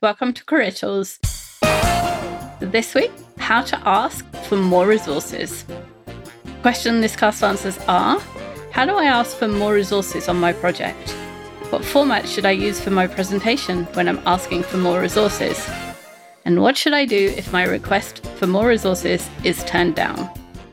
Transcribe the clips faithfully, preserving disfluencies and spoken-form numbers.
welcome to Career-Tools. This week, how to ask for more resources. Question this cast answers are, how do I ask for more resources on my project? What format should I use for my presentation when I'm asking for more resources? And what should I do if my request for more resources is turned down?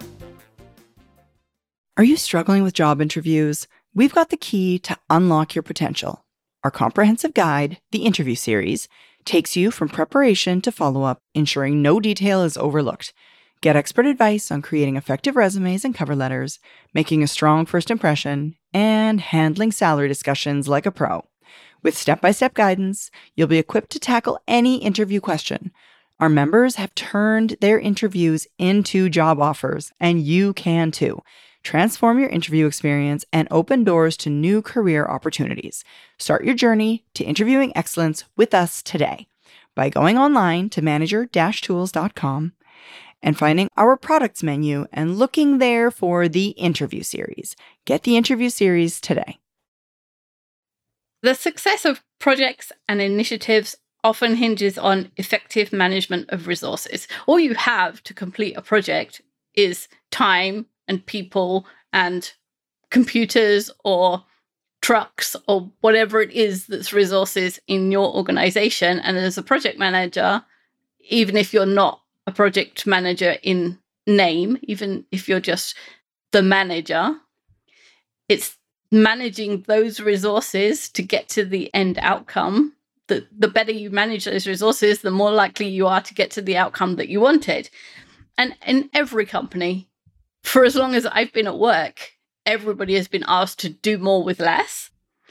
Are you struggling with job interviews? We've got the key to unlock your potential. Our comprehensive guide, the interview series, takes you from preparation to follow-up, ensuring no detail is overlooked. Get expert advice on creating effective resumes and cover letters, making a strong first impression, and handling salary discussions like a pro. With step-by-step guidance, you'll be equipped to tackle any interview question. Our members have turned their interviews into job offers, and you can too. Transform your interview experience and open doors to new career opportunities. Start your journey to interviewing excellence with us today by going online to manager dash tools dot com and finding our products menu and looking there for the interview series. Get the interview series today. The success of projects and initiatives often hinges on effective management of resources. All you have to complete a project is time and people and computers or trucks or whatever it is that's resources in your organization. And as a project manager, even if you're not a project manager in name, even if you're just the manager, it's managing those resources to get to the end outcome. The, the better you manage those resources, the more likely you are to get to the outcome that you wanted. And in every company, for as long as I've been at work, everybody has been asked to do more with less.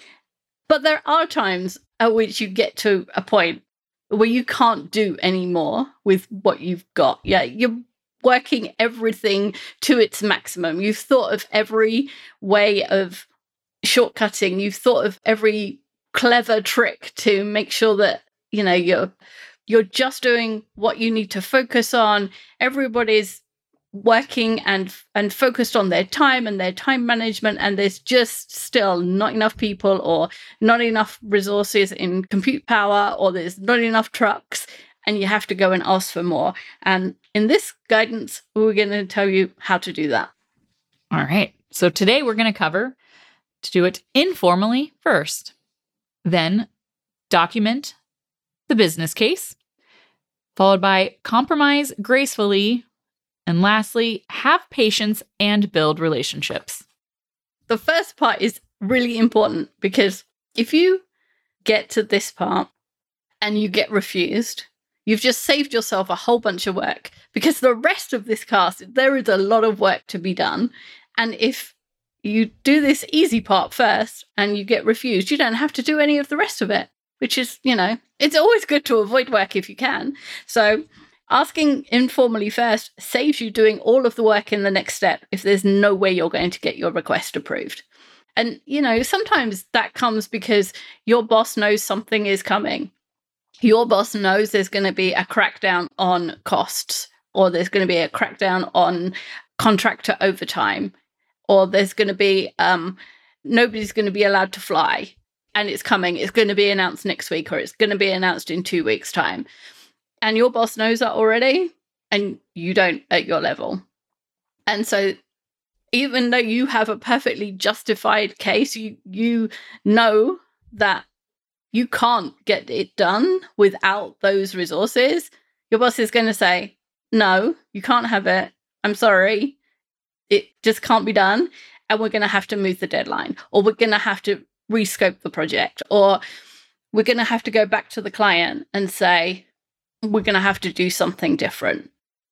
But there are times at which you get to a point where you can't do any more with what you've got. Yeah, you're working everything to its maximum. You've thought of every way of shortcutting. You've thought of every clever trick to make sure that, you know, you're you're just doing what you need to focus on. Everybody's working and and focused on their time and their time management, and there's just still not enough people or not enough resources in compute power, or there's not enough trucks, and you have to go and ask for more. And in this guidance, we're going to tell you how to do that. All right. So today we're going to cover to do it informally first, then document the business case, followed by compromise gracefully, and lastly, have patience and build relationships. The first part is really important because if you get to this part and you get refused, you've just saved yourself a whole bunch of work, because the rest of this cast, there is a lot of work to be done. And if you do this easy part first and you get refused, you don't have to do any of the rest of it, which is, you know, it's always good to avoid work if you can. So asking informally first saves you doing all of the work in the next step if there's no way you're going to get your request approved. And, you know, sometimes that comes because your boss knows something is coming. Your boss knows there's going to be a crackdown on costs, or there's going to be a crackdown on contractor overtime, or there's going to be, um, nobody's going to be allowed to fly, and it's coming. It's going to be announced next week, or it's going to be announced in two weeks' time. And your boss knows that already, and you don't at your level. And so even though you have a perfectly justified case, you you know that you can't get it done without those resources, your boss is going to say, no, you can't have it. I'm sorry. It just can't be done. And we're going to have to move the deadline, or we're going to have to rescope the project, or we're going to have to go back to the client and say, we're going to have to do something different.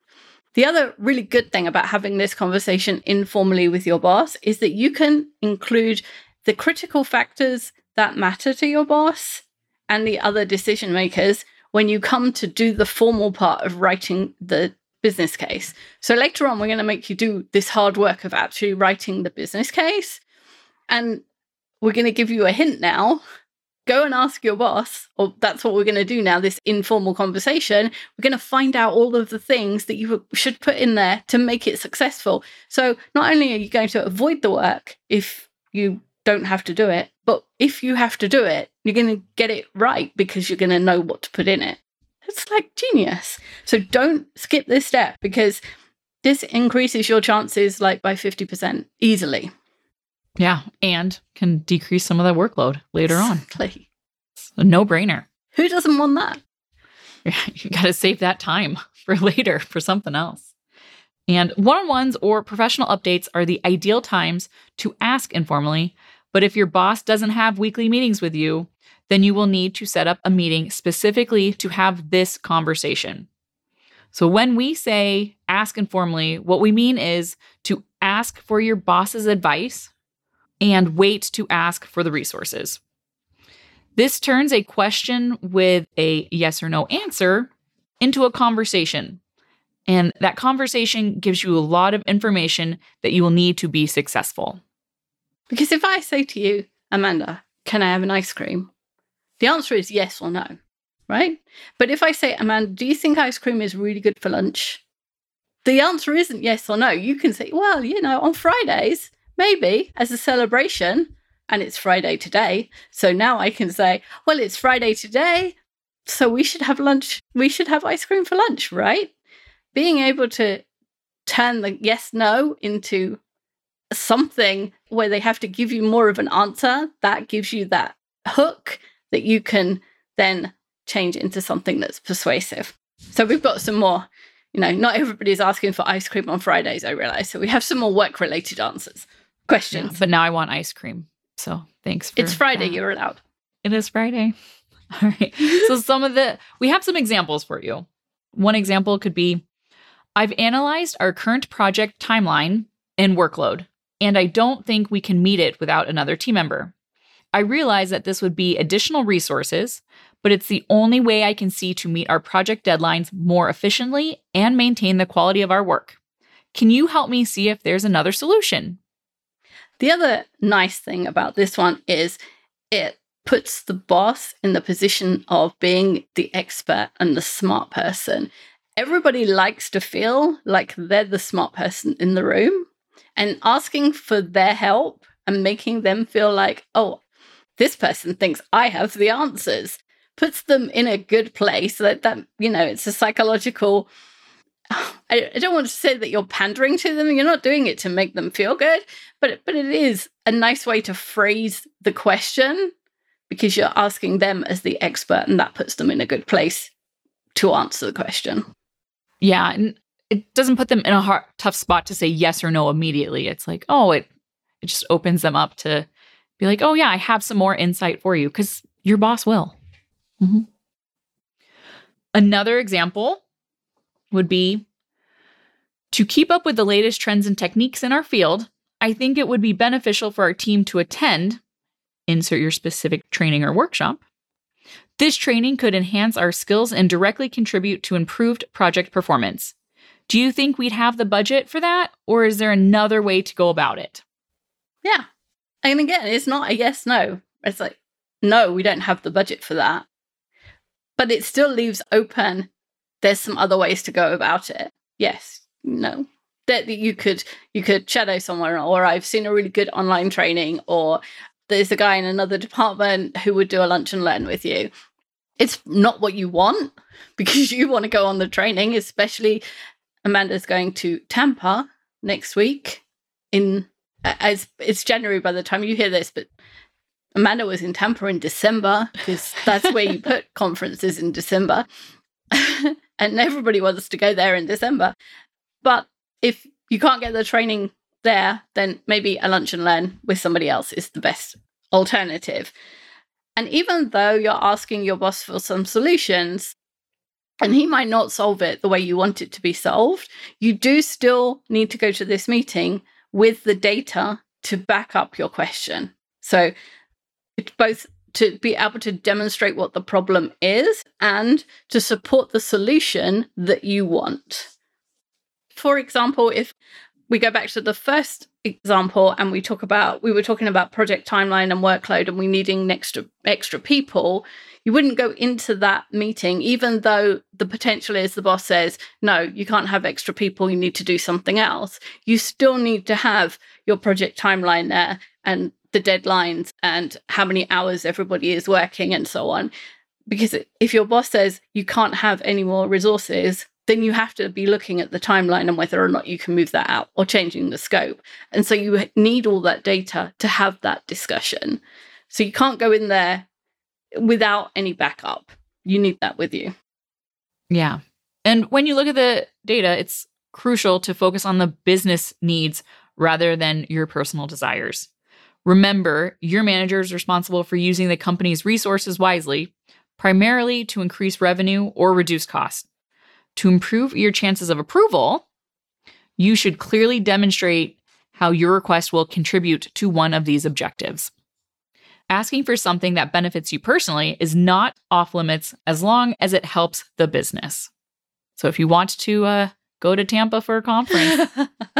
The other really good thing about having this conversation informally with your boss is that you can include the critical factors that matter to your boss and the other decision makers when you come to do the formal part of writing the business case. So later on, we're going to make you do this hard work of actually writing the business case. And we're going to give you a hint now. Go and ask your boss, or that's what we're going to do now, this informal conversation. We're going to find out all of the things that you should put in there to make it successful. So not only are you going to avoid the work if you don't have to do it. But if you have to do it, you're going to get it right because you're going to know what to put in it. It's like genius. So don't skip this step because this increases your chances like by fifty percent easily. Yeah, and can decrease some of the workload later exactly. on. It's a no-brainer. Who doesn't want that? Yeah, you got to save that time for later for something else. And one-on-ones or professional updates are the ideal times to ask informally, but if your boss doesn't have weekly meetings with you, then you will need to set up a meeting specifically to have this conversation. So when we say ask informally, what we mean is to ask for your boss's advice and wait to ask for the resources. This turns a question with a yes or no answer into a conversation. And that conversation gives you a lot of information that you will need to be successful. Because if I say to you, Amanda, can I have an ice cream? The answer is yes or no, right? But if I say, Amanda, do you think ice cream is really good for lunch? The answer isn't yes or no. You can say, well, you know, on Fridays, maybe as a celebration, and it's Friday today. So now I can say, well, it's Friday today, so we should have lunch. We should have ice cream for lunch, right? Being able to turn the yes, no into something where they have to give you more of an answer, that gives you that hook that you can then change into something that's persuasive. So we've got some more, you know, not everybody's asking for ice cream on Fridays, I realize. So we have some more work-related answers, questions. Yeah, but now I want ice cream. So thanks for It's Friday, that. You're allowed. It is Friday. All right. So some of the, we have some examples for you. One example could be, I've analyzed our current project timeline and workload, and I don't think we can meet it without another team member. I realize that this would be additional resources, but it's the only way I can see to meet our project deadlines more efficiently and maintain the quality of our work. Can you help me see if there's another solution? The other nice thing about this one is it puts the boss in the position of being the expert and the smart person. Everybody likes to feel like they're the smart person in the room, and asking for their help and making them feel like, oh, this person thinks I have the answers, puts them in a good place. That, that you know, it's a psychological, I, I don't want to say that you're pandering to them. You're not doing it to make them feel good, but, but it is a nice way to phrase the question because you're asking them as the expert, and that puts them in a good place to answer the question. Yeah, and it doesn't put them in a hard, tough spot to say yes or no immediately. It's like, oh, it it just opens them up to be like, oh yeah, I have some more insight for you because your boss will. Mm-hmm. Another example would be to keep up with the latest trends and techniques in our field. I think it would be beneficial for our team to attend, insert your specific training or workshop. This training could enhance our skills and directly contribute to improved project performance. Do you think we'd have the budget for that, or is there another way to go about it? Yeah. And again, it's not a yes, no. It's like, no, we don't have the budget for that. But it still leaves open, there's some other ways to go about it. Yes, no. That you could you could shadow someone, or I've seen a really good online training, or there's a guy in another department who would do a lunch and learn with you. It's not what you want because you want to go on the training, especially Amanda's going to Tampa next week. In as it's January by the time you hear this, but Amanda was in Tampa in December because that's where you put conferences in December. And everybody wants to go there in December. But if you can't get the training there, then maybe a lunch and learn with somebody else is the best alternative. And even though you're asking your boss for some solutions, and he might not solve it the way you want it to be solved, you do still need to go to this meeting with the data to back up your question. So it's both to be able to demonstrate what the problem is and to support the solution that you want. For example, if we go back to the first example and we talk about, we were talking about project timeline and workload and we needing extra, extra people, you wouldn't go into that meeting, even though the potential is the boss says, no, you can't have extra people, you need to do something else. You still need to have your project timeline there and the deadlines and how many hours everybody is working and so on. Because if your boss says you can't have any more resources, then you have to be looking at the timeline and whether or not you can move that out or changing the scope. And so you need all that data to have that discussion. So you can't go in there without any backup. You need that with you. Yeah. And when you look at the data, it's crucial to focus on the business needs rather than your personal desires. Remember, your manager is responsible for using the company's resources wisely, primarily to increase revenue or reduce costs. To improve your chances of approval, you should clearly demonstrate how your request will contribute to one of these objectives. Asking for something that benefits you personally is not off limits as long as it helps the business. So if you want to uh, go to Tampa for a conference,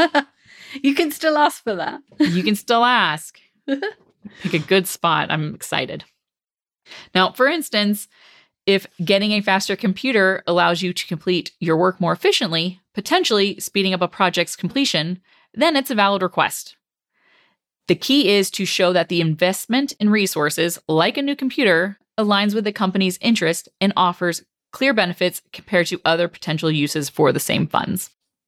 you can still ask for that. You can still ask. Pick a good spot. I'm excited. Now, for instance, if getting a faster computer allows you to complete your work more efficiently, potentially speeding up a project's completion, then it's a valid request. The key is to show that the investment in resources, like a new computer, aligns with the company's interest and offers clear benefits compared to other potential uses for the same funds.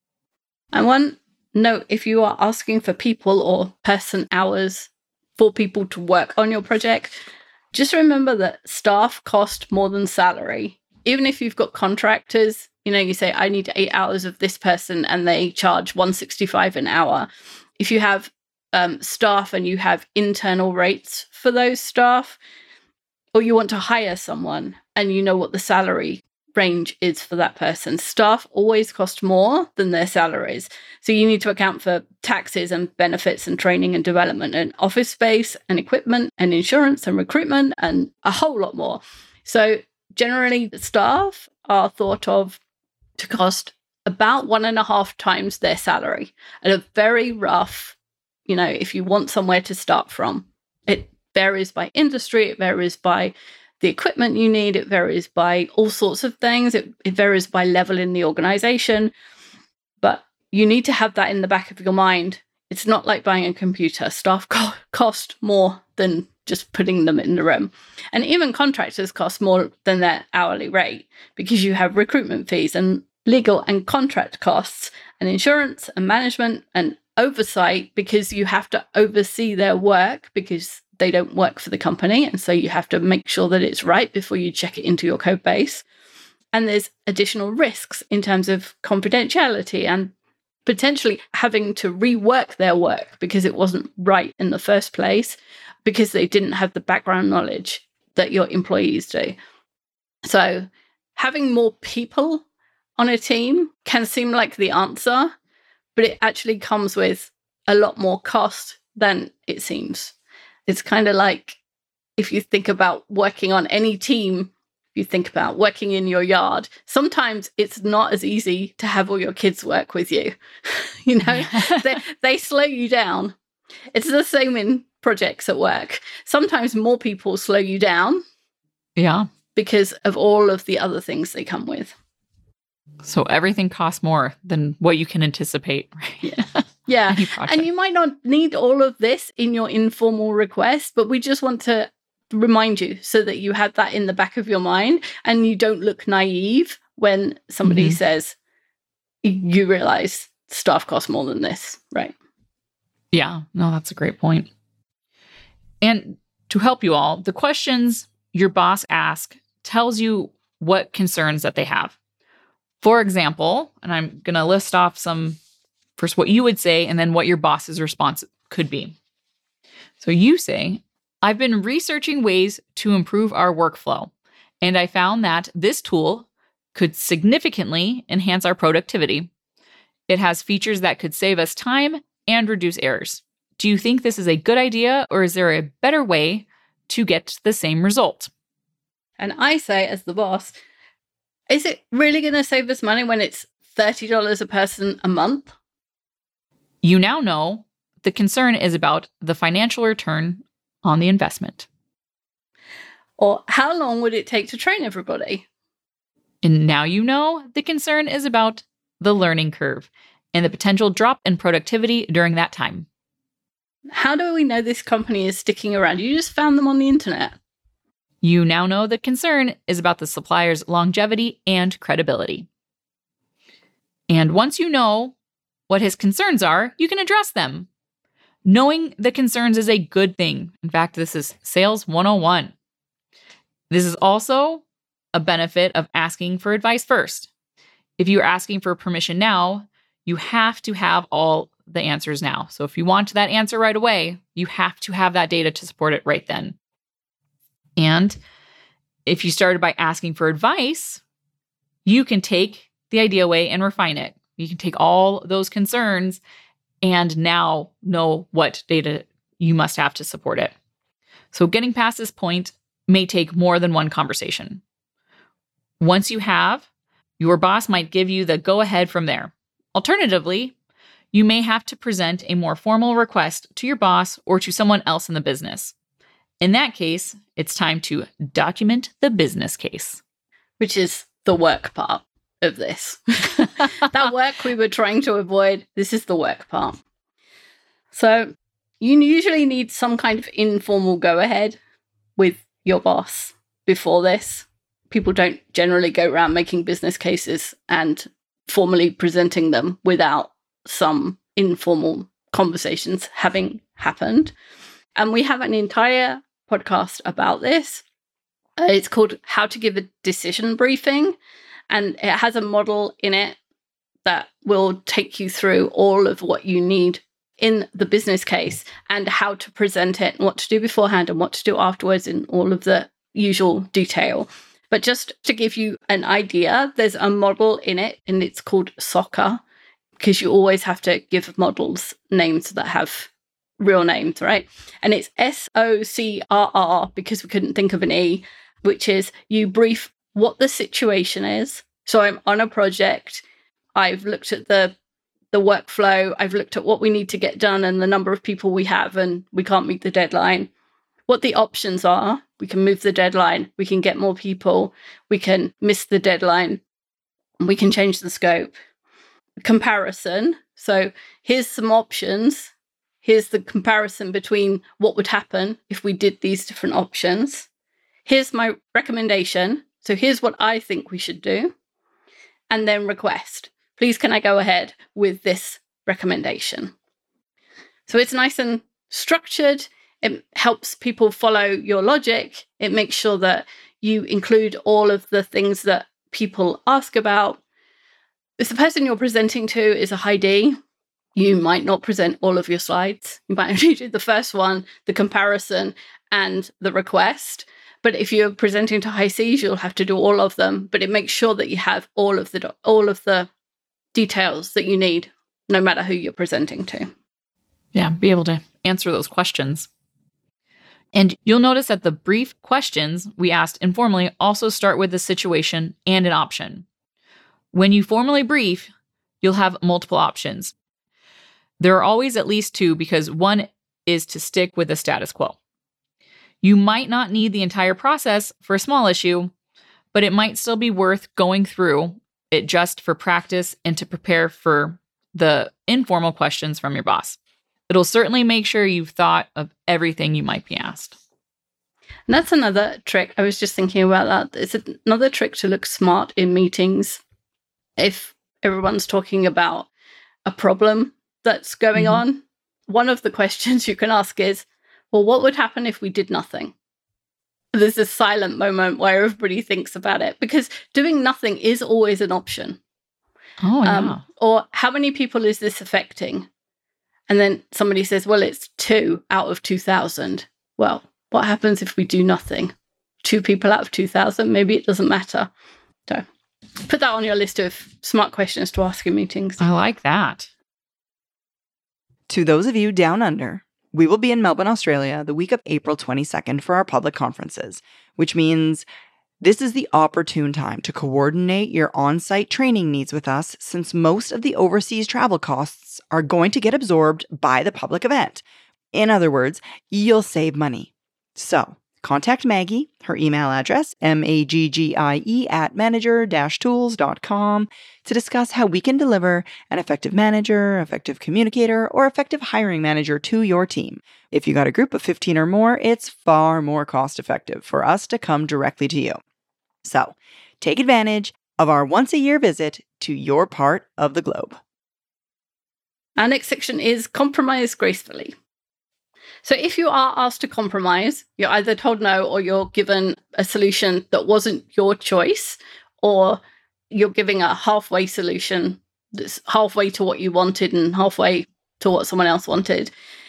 And one note, if you are asking for people or person hours for people to work on your project, just remember that staff cost more than salary. Even if you've got contractors, you know, you say, I need eight hours of this person and they charge one hundred sixty-five dollars an hour. If you have um, staff and you have internal rates for those staff, or you want to hire someone and you know what the salary range is for that person, staff always cost more than their salaries. So you need to account for taxes and benefits and training and development and office space and equipment and insurance and recruitment and a whole lot more. So generally, the staff are thought of to cost about one and a half times their salary at a very rough, you know, if you want somewhere to start from. It varies by industry, it varies by the equipment you need, it varies by all sorts of things, it, it varies by level in the organization. But you need to have that in the back of your mind. It's not like buying a computer. Staff co- cost more than just putting them in the room. And even contractors cost more than their hourly rate because you have recruitment fees and legal and contract costs and insurance and management and oversight because you have to oversee their work because they don't work for the company. And so you have to make sure that it's right before you check it into your code base. And there's additional risks in terms of confidentiality and potentially having to rework their work because it wasn't right in the first place because they didn't have the background knowledge that your employees do. So having more people on a team can seem like the answer, but it actually comes with a lot more cost than it seems. It's kind of like if you think about working on any team, you think about working in your yard, sometimes it's not as easy to have all your kids work with you. You know, they, they slow you down. It's the same in projects at work. Sometimes more people slow you down. Yeah. Because of all of the other things they come with. So everything costs more than what you can anticipate. Right? Yeah. Yeah. And you might not need all of this in your informal request, but we just want to remind you so that you have that in the back of your mind and you don't look naive when somebody mm-hmm. says, you realize staff costs more than this, right? Yeah. No, that's a great point. And to help you all, the questions your boss asks tells you what concerns that they have. For example, and I'm going to list off some, first what you would say, and then what your boss's response could be. So you say, I've been researching ways to improve our workflow, and I found that this tool could significantly enhance our productivity. It has features that could save us time and reduce errors. Do you think this is a good idea, or is there a better way to get the same result? And I say, as the boss, is it really going to save us money when it's thirty dollars a person a month? You now know the concern is about the financial return on the investment. Or how long would it take to train everybody? And now you know the concern is about the learning curve and the potential drop in productivity during that time. How do we know this company is sticking around? You just found them on the internet. You now know the concern is about the supplier's longevity and credibility. And once you know what his concerns are, you can address them. Knowing the concerns is a good thing. In fact, this is Sales one oh one. This is also a benefit of asking for advice first. If you're asking for permission now, you have to have all the answers now. So if you want that answer right away, you have to have that data to support it right then. And if you started by asking for advice, you can take the idea away and refine it. You can take all those concerns and now know what data you must have to support it. So getting past this point may take more than one conversation. Once you have, your boss might give you the go-ahead from there. Alternatively, you may have to present a more formal request to your boss or to someone else in the business. In that case, it's time to document the business case. Which is the work part of this. That work we were trying to avoid, this is the work part. So you usually need some kind of informal go-ahead with your boss before this. People don't generally go around making business cases and formally presenting them without some informal conversations having happened. And we have an entire podcast about this. Uh, it's called How to Give a Decision Briefing. And it has a model in it that will take you through all of what you need in the business case and how to present it and what to do beforehand and what to do afterwards in all of the usual detail. But just to give you an idea, there's a model in it and it's called SOCR, because you always have to give models names that have real names, right? And it's S O C R R because we couldn't think of an E, which is you brief what the situation is. So I'm on a project. I've looked at the the workflow. I've looked at what we need to get done and the number of people we have, and we can't meet the deadline. What the options are: we can move the deadline, we can get more people, we can miss the deadline, we can change the scope. Comparison. So here's some options. Here's the comparison between what would happen if we did these different options. Here's my recommendation. So here's what I think we should do. And then request. Please, can I go ahead with this recommendation? So it's nice and structured. It helps people follow your logic. It makes sure that you include all of the things that people ask about. If the person you're presenting to is a high D, you might not present all of your slides. You might only do the first one, the comparison, and the request. But if you're presenting to high Cs, you'll have to do all of them. But it makes sure that you have all of the all of the details that you need, no matter who you're presenting to. Yeah, be able to answer those questions. And you'll notice that the brief questions we asked informally also start with the situation and an option. When you formally brief, you'll have multiple options. There are always at least two because one is to stick with the status quo. You might not need the entire process for a small issue, but it might still be worth going through it just for practice and to prepare for the informal questions from your boss. It'll certainly make sure you've thought of everything you might be asked. And that's another trick. I was just thinking about that. It's another trick to look smart in meetings. If everyone's talking about a problem that's going mm-hmm. on, one of the questions you can ask is, well, what would happen if we did nothing? There's a silent moment where everybody thinks about it because doing nothing is always an option. Oh, yeah. Um, or how many people is this affecting? And then somebody says, well, it's two out of two thousand. Well, what happens if we do nothing? Two people out of two thousand? Maybe it doesn't matter. So put that on your list of smart questions to ask in meetings. I like that. To those of you down under, we will be in Melbourne, Australia, the week of April twenty-second for our public conferences, which means this is the opportune time to coordinate your on-site training needs with us since most of the overseas travel costs are going to get absorbed by the public event. In other words, you'll save money. So, Contact Maggie, her email address, M A G G I E at manager dash tools dot com, to discuss how we can deliver an effective manager, effective communicator, or effective hiring manager to your team. If you got a group of fifteen or more, it's far more cost effective for us to come directly to you. So, take advantage of our once-a-year visit to your part of the globe. Our next section is compromise gracefully. So if you are asked to compromise, you're either told no or you're given a solution that wasn't your choice, or you're giving a halfway solution that's halfway to what you wanted and halfway to what someone else wanted.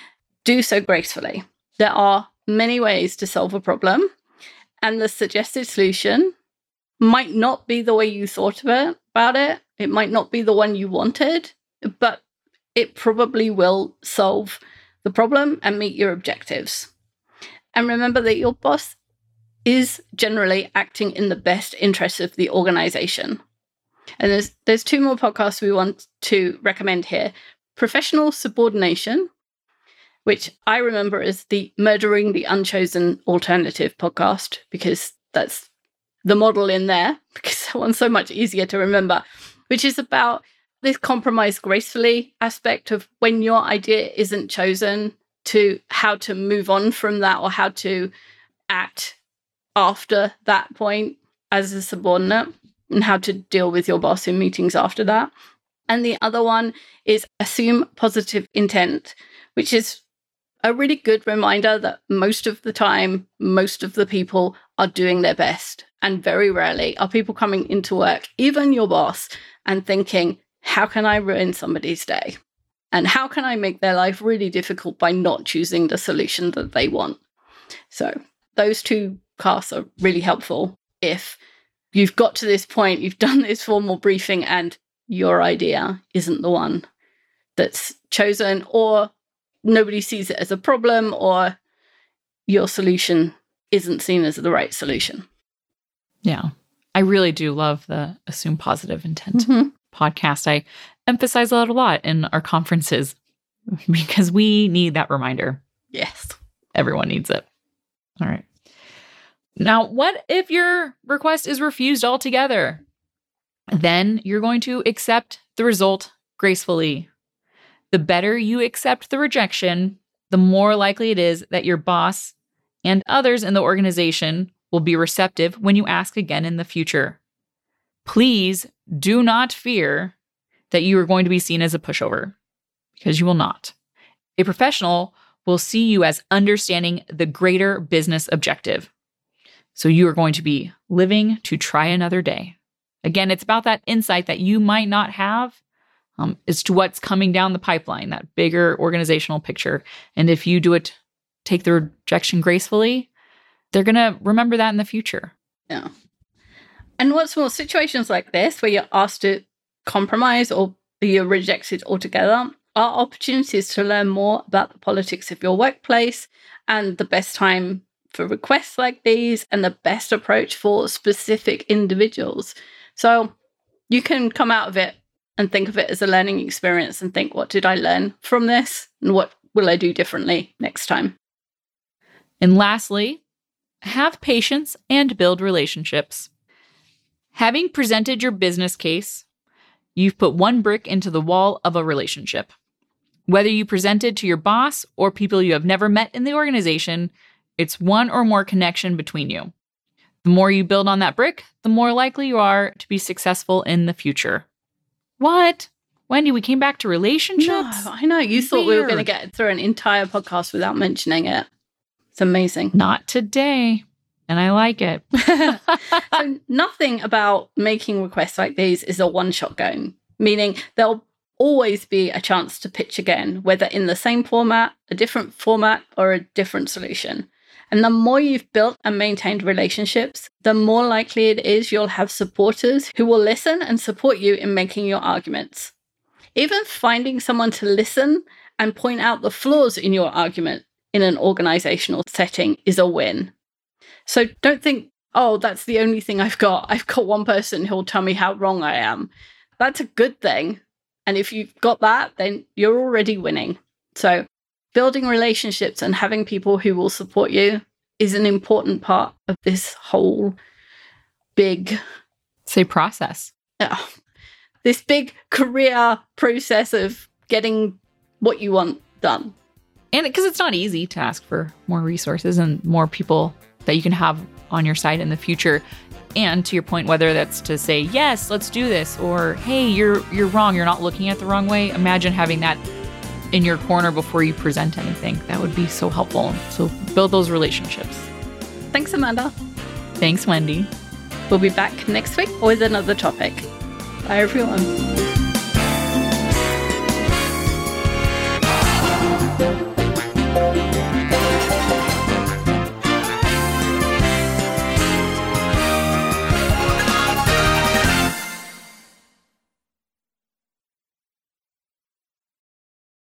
Do so gracefully. There are many ways to solve a problem, and the suggested solution might not be the way you thought about it. It might not be the one you wanted, but it probably will solve the problem and meet your objectives. And remember that your boss is generally acting in the best interest of the organization. And there's there's two more podcasts we want to recommend here. Professional Subordination, which I remember as the Murdering the Unchosen Alternative podcast, because that's the model in there, because that one's so much easier to remember, which is about this compromise gracefully aspect of when your idea isn't chosen, to how to move on from that or how to act after that point as a subordinate, and how to deal with your boss in meetings after that. And the other one is Assume Positive Intent, which is a really good reminder that most of the time, most of the people are doing their best. And very rarely are people coming into work, even your boss, and thinking, how can I ruin somebody's day? And how can I make their life really difficult by not choosing the solution that they want? So those two casts are really helpful if you've got to this point, you've done this formal briefing, and your idea isn't the one that's chosen, or nobody sees it as a problem, or your solution isn't seen as the right solution. Yeah. I really do love the Assume Positive Intent Mm-hmm. podcast. I emphasize that a lot in our conferences because we need that reminder. Yes. Everyone needs it. All right. Now, what if your request is refused altogether? Then you're going to accept the result gracefully. The better you accept the rejection, the more likely it is that your boss and others in the organization will be receptive when you ask again in the future. Please do not fear that you are going to be seen as a pushover, because you will not. A professional will see you as understanding the greater business objective. So you are going to be living to try another day. Again, it's about that insight that you might not have um, as to what's coming down the pipeline, that bigger organizational picture. And if you do it, take the rejection gracefully, they're going to remember that in the future. Yeah. And what's more, situations like this, where you're asked to compromise or you're rejected altogether, are opportunities to learn more about the politics of your workplace and the best time for requests like these and the best approach for specific individuals. So you can come out of it and think of it as a learning experience and think, what did I learn from this? And what will I do differently next time? And lastly, have patience and build relationships. Having presented your business case, you've put one brick into the wall of a relationship. Whether you presented to your boss or people you have never met in the organization, it's one or more connection between you. The more you build on that brick, the more likely you are to be successful in the future. What? Wendy, we came back to relationships? No, I know. You thought we were going to Weird. get through an entire podcast without mentioning it. It's amazing. Not today. And I like it. So nothing about making requests like these is a one-shot going, meaning there'll always be a chance to pitch again, whether in the same format, a different format, or a different solution. And the more you've built and maintained relationships, the more likely it is you'll have supporters who will listen and support you in making your arguments. Even finding someone to listen and point out the flaws in your argument in an organizational setting is a win. So don't think, oh, that's the only thing I've got. I've got one person who'll tell me how wrong I am. That's a good thing. And if you've got that, then you're already winning. So building relationships and having people who will support you is an important part of this whole big, say process. uh, this big career process of getting what you want done. And because it's not easy to ask for more resources and more people that you can have on your side in the future. And to your point, whether that's to say, yes, let's do this, or, hey, you're you're wrong, you're not looking at it the wrong way. Imagine having that in your corner before you present anything. That would be so helpful. So build those relationships. Thanks, Amanda. Thanks, Wendy. We'll be back next week with another topic. Bye, everyone.